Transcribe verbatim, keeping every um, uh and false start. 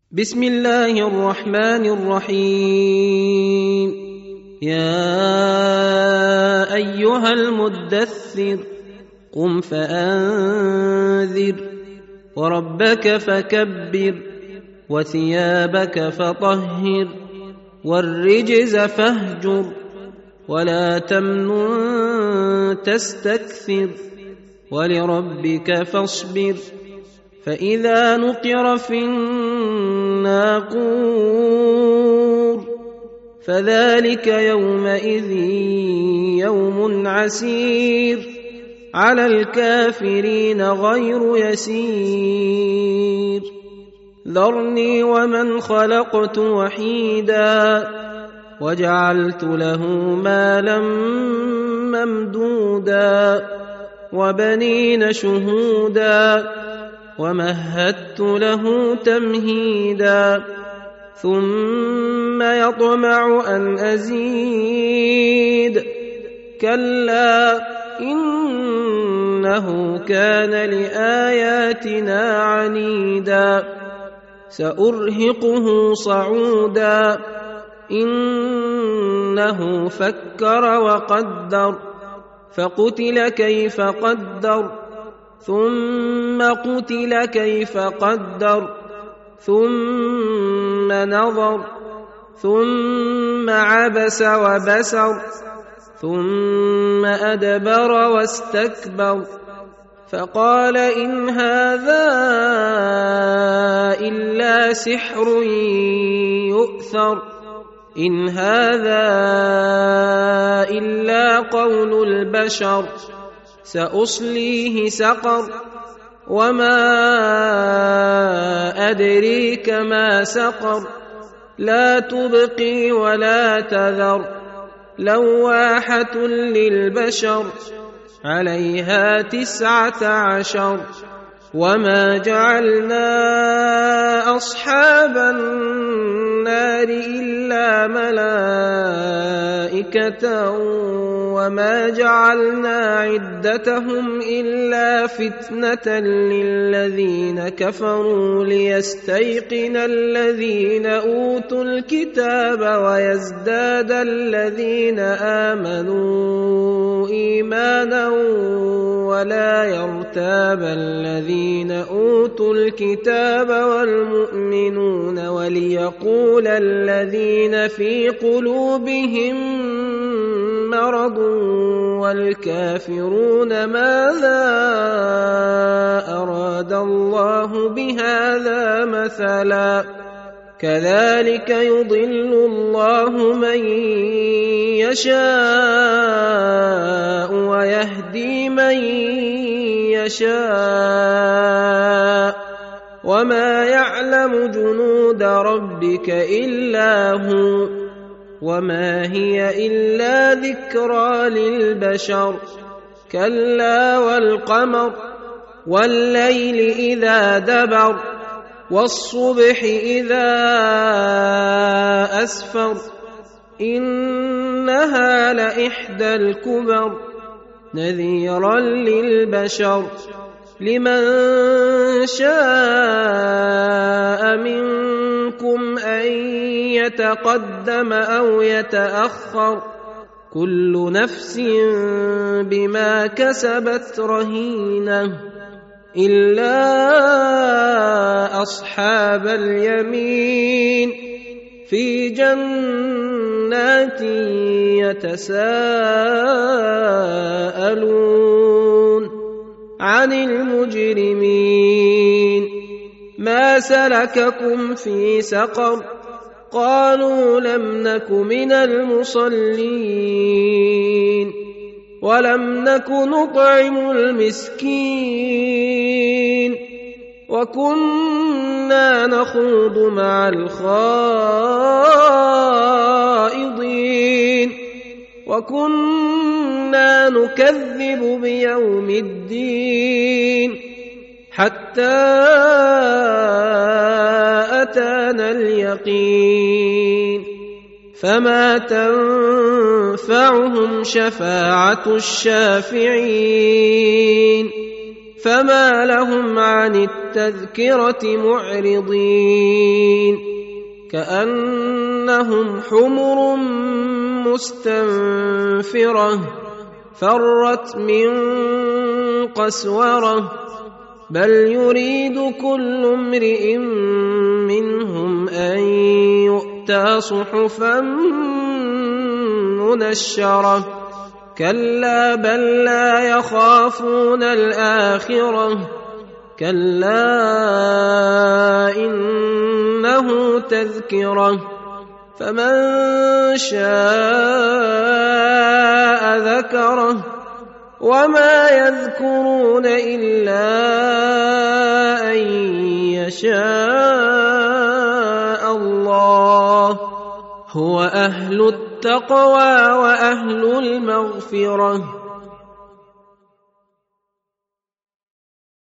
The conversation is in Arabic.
بسم الله الرحمن الرحيم. يا أيها المدثر قم فأنذر وربك فكبر وثيابك فطهر والرجز فاهجر ولا تمنن تستكثر ولربك فاصبر فإذا نقر في الناقور فذلك يومئذ يوم عسير على الكافرين غير يسير. ذرني ومن خلقت وحيدا وجعلت له مالا ممدودا وبنين شهودا ومهدت له تمهيدا ثم يطمع أن أزيد كلا إنه كان لآياتنا عنيدا سأرهقه صعودا إنه فكر وقدر فقتل كيف قدر ثم قتل كيف قدر ثم نظر ثم عبس وبسر ثم أدبر واستكبر فقال إن هذا إلا سحر يؤثر إن هذا إلا قول البشر سأصليه سقر وما أدريك ما سقر لا تبقي ولا تذر لواحة للبشر عليها تسعة عشر وما جعلنا أصحاب النار إلا ملائكة وما جعلنا عدتهم إلا فتنة للذين كفروا ليستيقن الذين أوتوا الكتاب ويزداد الذين آمنوا إيمانا ولا يرتاب الذين أوتوا الكتاب والمؤمنون وليقول الذين في قلوبهم مرض والكافرون ماذا أراد الله بهذا مثلا كذلك يضل الله من يشاء ويهدي من يشاء وما يعلم جنود ربك إلا هو وما هي إلا ذكرى للبشر كلا والقمر والليل إذا دبر والصبح إذا أسفر إنها لإحدى الكبر نذيرا للبشر لمن شاء منكم أن يتقدم أو يتأخر كل نفس بما كسبت رهينة إلا أصحاب اليمين في جنات يتساءلون عن المجرمين ما سلككم في سقر قالوا لم نك من المصلين ولم نك نطعم المسكين وكنا نخوض مع الخائضين وكنا نكذب بيوم الدين حتى أتانا اليقين فما تنفعهم شفاعة الشافعين فما لهم عن التذكرة معرضين كأنهم حمر مستنفرة فرت من قسورة بل يريد كل امرئ منهم أن يؤتى صحفا منشرة كلا بل لا يخافون الآخرة كلا إنه تذكرة فمن شاء ذكره وما يذكرون إلا أن يشاء الله هو أهل التقوى وأهل المغفرة